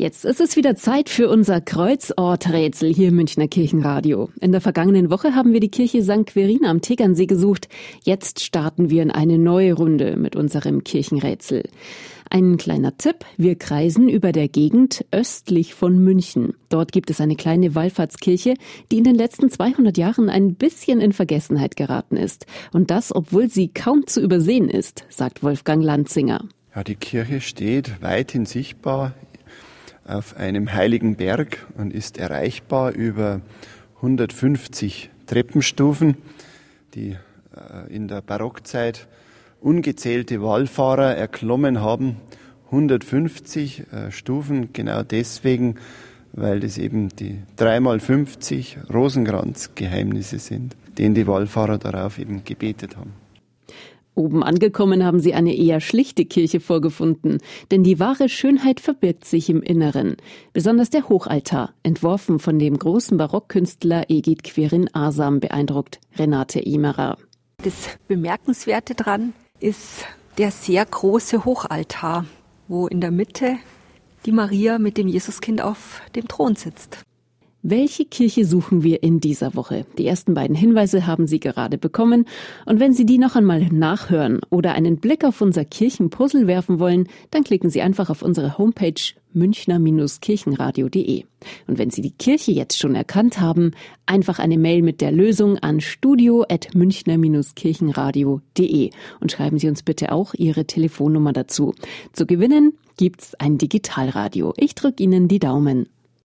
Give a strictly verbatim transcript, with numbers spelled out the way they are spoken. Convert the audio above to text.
Jetzt ist es wieder Zeit für unser Kreuzorträtsel hier im Münchner Kirchenradio. In der vergangenen Woche haben wir die Kirche Sankt Quirina am Tegernsee gesucht. Jetzt starten wir in eine neue Runde mit unserem Kirchenrätsel. Ein kleiner Tipp, wir kreisen über der Gegend östlich von München. Dort gibt es eine kleine Wallfahrtskirche, die in den letzten zweihundert Jahren ein bisschen in Vergessenheit geraten ist. Und das, obwohl sie kaum zu übersehen ist, sagt Wolfgang Lanzinger. Ja, die Kirche steht weithin sichtbar auf einem heiligen Berg und ist erreichbar über hundertfünfzig Treppenstufen, die in der Barockzeit ungezählte Wallfahrer erklommen haben. hundertfünfzig Stufen, genau deswegen, weil das eben die drei mal fünfzig Rosenkranzgeheimnisse sind, denen die Wallfahrer darauf eben gebetet haben. Oben angekommen haben sie eine eher schlichte Kirche vorgefunden, denn die wahre Schönheit verbirgt sich im Inneren. Besonders der Hochaltar, entworfen von dem großen Barockkünstler Egid Quirin Asam, beeindruckt Renate Emerer. Das Bemerkenswerte dran ist der sehr große Hochaltar, wo in der Mitte die Maria mit dem Jesuskind auf dem Thron sitzt. Welche Kirche suchen wir in dieser Woche? Die ersten beiden Hinweise haben Sie gerade bekommen. Und wenn Sie die noch einmal nachhören oder einen Blick auf unser Kirchenpuzzle werfen wollen, dann klicken Sie einfach auf unsere Homepage münchner Kirchenradio punkt de. Und wenn Sie die Kirche jetzt schon erkannt haben, einfach eine Mail mit der Lösung an studio at münchner Kirchenradio punkt de und schreiben Sie uns bitte auch Ihre Telefonnummer dazu. Zu gewinnen gibt's ein Digitalradio. Ich drücke Ihnen die Daumen.